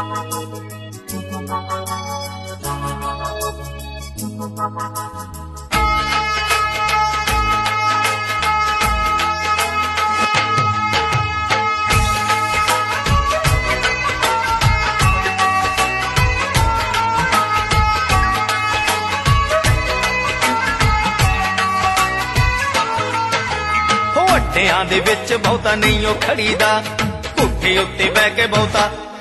ਵੱਡਿਆਂ ਦੇ ਵਿੱਚ ਬਹੁਤਾ ਨਹੀਂ ਉਹ ਖੜੀਦਾ, ਭੁੱਖੇ ਉੱਤੇ ਬਹਿ ਕੇ ਬਹੁਤਾ